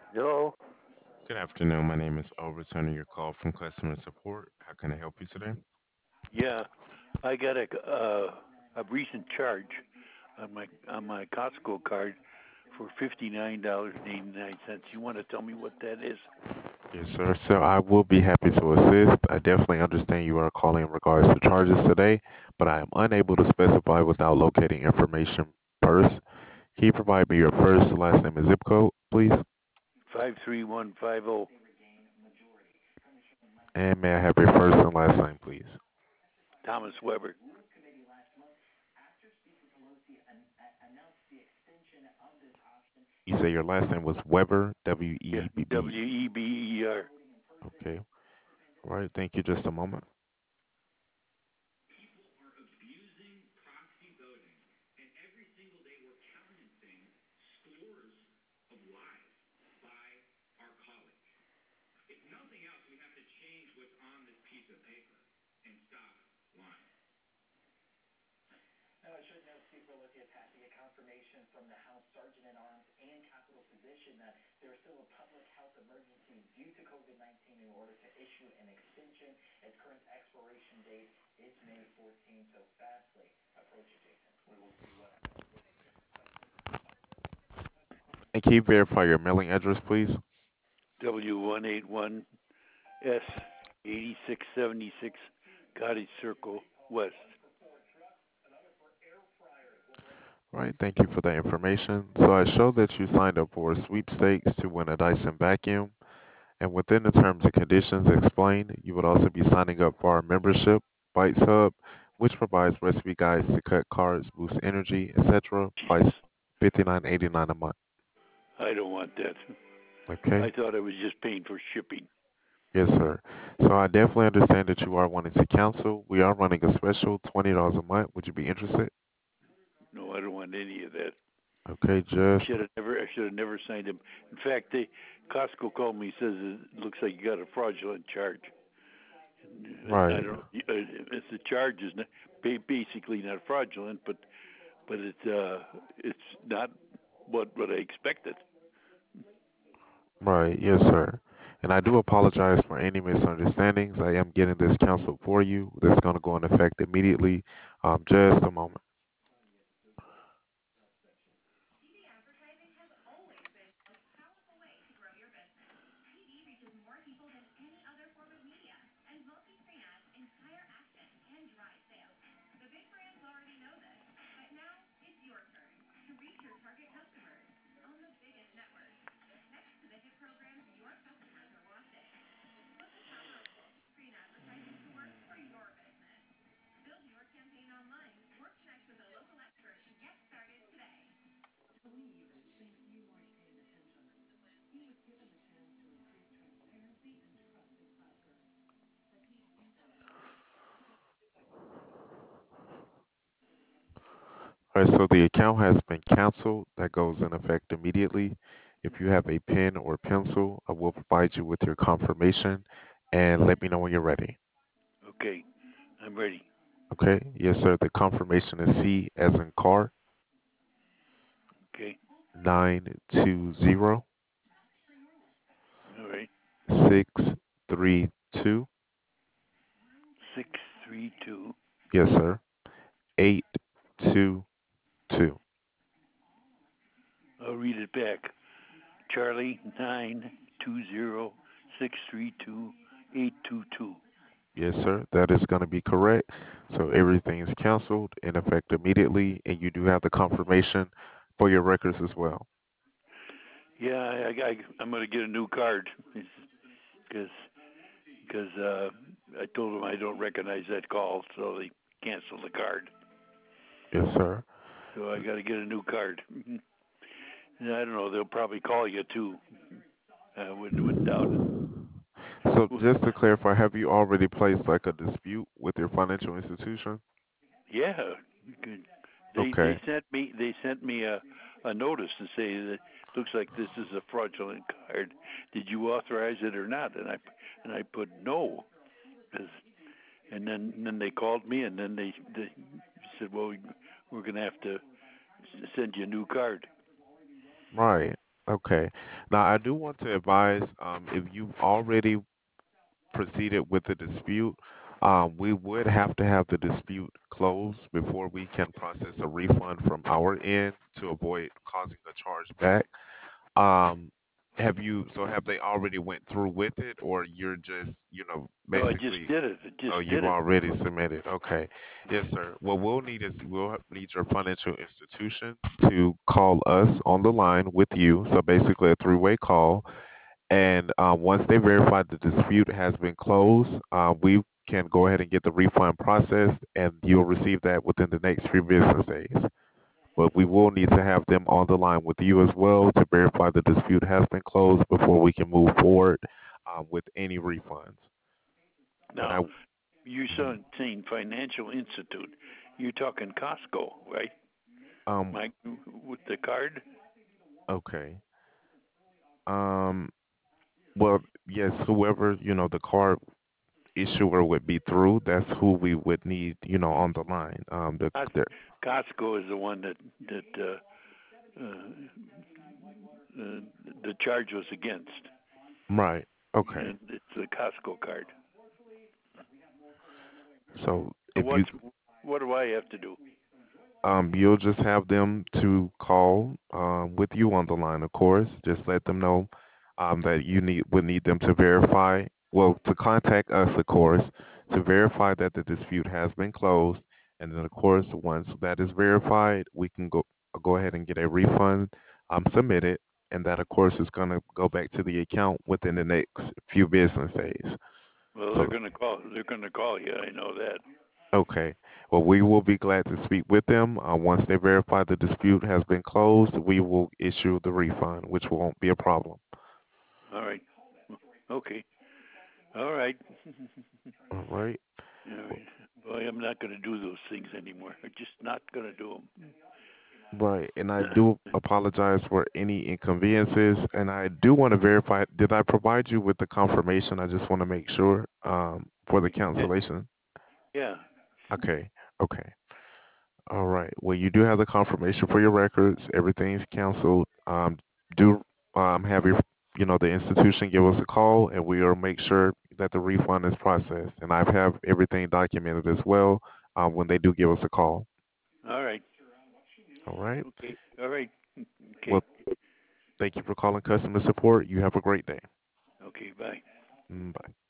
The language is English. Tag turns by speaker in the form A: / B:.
A: Hello.
B: Good afternoon. My name is O, returning your call from customer support. How can I help you today?
A: Yeah, I got a recent charge on my Costco card for $59.89. You want to tell me what that is?
B: Yes, sir. So I will be happy to assist. I definitely understand you are calling in regards to charges today, but I am unable to specify without locating information first. Can you provide me your first, last name, and zip code, please?
A: 53150.
B: And may I have your first and last name, please?
A: Thomas Weber.
B: You say your last name was Weber,
A: Yeah,
B: W-E-B-B.
A: Weber.
B: Okay. All right. Thank you. Just a moment. And can you verify your mailing address, please?
A: W181S 8676 Cottage Circle West.
B: All right, thank you for that information. So I show that you signed up for a sweepstakes to win a Dyson vacuum, and within the terms and conditions explained, you would also be signing up for our membership, Bites Hub, which provides recipe guides to cut carbs, boost energy, etc.
A: Jesus,
B: Price $59.89 a month.
A: I don't want that.
B: Okay?
A: I thought I was just paying for shipping.
B: Yes, sir. So I definitely understand that you are wanting to cancel. We are running a special $20 a month. Would you be interested?
A: No, I don't want any of that.
B: Okay, just
A: I should have never signed him. In fact, Costco called me. Says it looks like you got a fraudulent charge. I
B: right.
A: don't. It's the charge is not, basically not fraudulent, but it's not what I expected.
B: Right, yes, sir. And I do apologize for any misunderstandings. I am getting this canceled for you. That's going to go in effect immediately. Just a moment. All right, so the account has been canceled. That goes in effect immediately. If you have a pen or pencil, I will provide you with your confirmation and let me know when you're ready.
A: Okay, I'm ready.
B: Okay? Yes, sir. The confirmation is C as in car,
A: Okay,
B: 920
A: all right.
B: 632.
A: 632.
B: Yes, sir. 822.
A: I'll read it back. Charlie 920 632 822.
B: Yes, sir. That is going to be correct. So everything is canceled in effect immediately, and you do have the confirmation for your records as well.
A: Yeah, I'm gonna get a new card because because I told them I don't recognize that call, so they canceled the card.
B: Yes, sir.
A: So I got to get a new card. And I don't know. They'll probably call you too. I wouldn't doubt
B: So
A: it.
B: just to clarify, have you already placed like a dispute with your financial institution?
A: Yeah,
B: Okay.
A: they sent me a notice to say that looks like this is a fraudulent card. Did you authorize it or not? And I put no. 'Cause- and then they called me and then they said, well, we're gonna have to send you a new card.
B: Right. Okay. Now, I do want to advise if you've already proceeded with the dispute, we would have to have the dispute closed before we can process a refund from our end to avoid causing a charge back. Um, have they already went through with it, or you're just,
A: No, I just
B: basically,
A: did it. I
B: oh,
A: just did
B: you've
A: it.
B: already submitted? Okay. Yes, sir. What we'll need your financial institution to call us on the line with you. So basically a three-way call. And once they verify the dispute has been closed, we can go ahead and get the refund processed, and you'll receive that within the next few business days. But we will need to have them on the line with you as well to verify the dispute has been closed before we can move forward with any refunds. And
A: Now,
B: I,
A: you
B: mhm.
A: saw saying financial institute. You're talking Costco, right?
B: um,
A: Mike, with the card.
B: okay. Um, well, yes, whoever, the card issuer would be through, that's who we would need, on the line.
A: Costco is the one uh, uh, the charge was against,
B: Right. Okay.
A: and it's the Costco card.
B: So
A: So
B: if you
A: what do I have to do?
B: you'll just have them to call with you on the line, of course. Just let them know that you would need them to verify, well, to contact us, of course, to verify that the dispute has been closed. And then, of course, once that is verified, we can go ahead and get a refund submitted, and that, of course, is going to go back to the account within the next few business days.
A: Well, they're
B: So
A: going to call. They're going to call you. I know that.
B: okay. Well, we will be glad to speak with them. Once they verify the dispute has been closed, we will issue the refund, which won't be a problem.
A: All right. Okay. All right.
B: All right.
A: All right. Boy, I'm not going to do those things anymore. I'm just not going to do
B: Right. And I
A: them.
B: do apologize for any inconveniences. And I do want to verify, did I provide you with the confirmation? I just want to make sure for the cancellation.
A: Yeah.
B: Okay. Okay. All right. Well, you do have the confirmation for your records. Everything's canceled. Do have the institution give us a call, and we will make sure that the refund is processed. And I have everything documented as well when they do give us a call.
A: All right.
B: All right.
A: Okay. All right. Okay.
B: Well, thank you for calling customer support. You have a great day.
A: Okay. Bye.
B: Bye.